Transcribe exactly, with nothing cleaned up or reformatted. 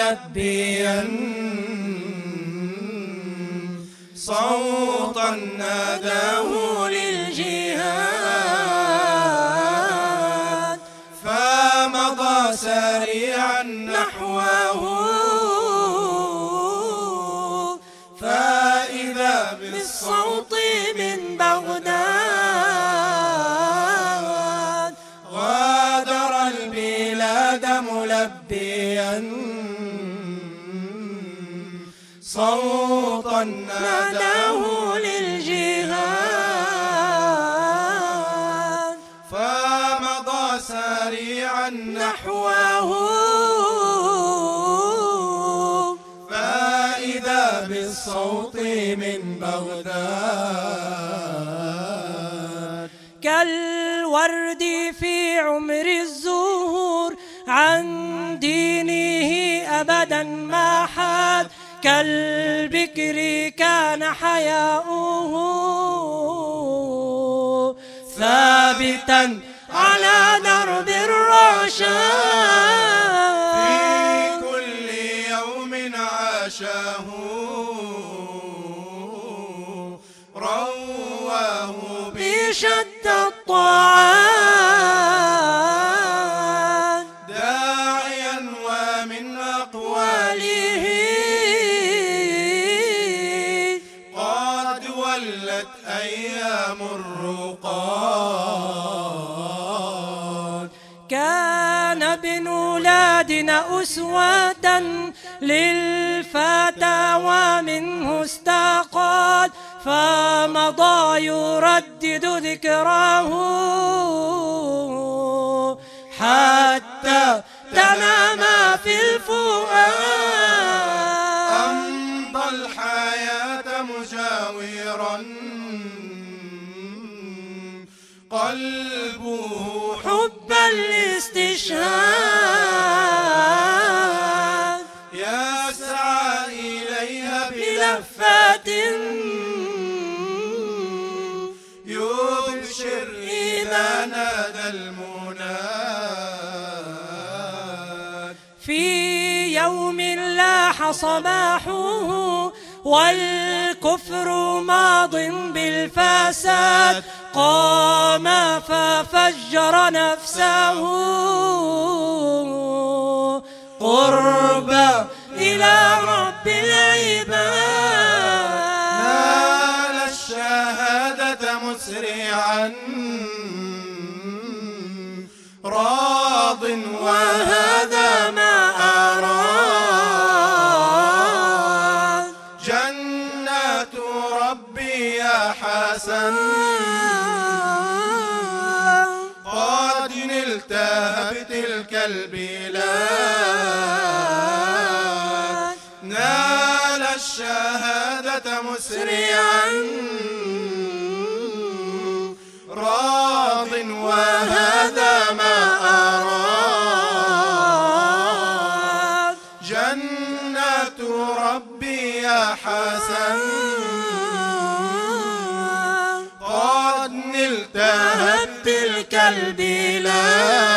ملبيا صوتا ناداه للجهاد، فمضى سريعا نحوه فإذا بالصوت من بغداد، غادر البلاد ملبيا صوتا ناداه للجهاد، فمضى سريعا نحوه فإذا بالصوت من بغداد. كالورد في عمر الزهور عن دينه أبدا ما حاد، كالبكر كان حياؤه ثابتا على درب الرشاد. في كل يوم عاشاه رواه بشتى الطاعات، داعيا ومن أقواله قد ولت أيام الرقاد. كان ابن ولادنا أسوة للفتى ومنه استقاد، فمضى يردد ذكراه حتى تنام في الفؤاد. أمضى الحياة مجاورا قلبه حب الاستشهاد، يسعى إليها بلفات يبشر إذا نادى المناد. في يوم لاح صباحه والكفر ماض بالفساد، قام ففجر نفسه قربا إلى رب العباد. نال الشهادة مسرعا راض وهذا ما أراد، جنات ربي يا حسن قد نلتها بتلك البلاد. نال الشهادة مسرعا راض وهذا ما أراد، جنات ربي يا حسن قد نلتها بتلك البلاد.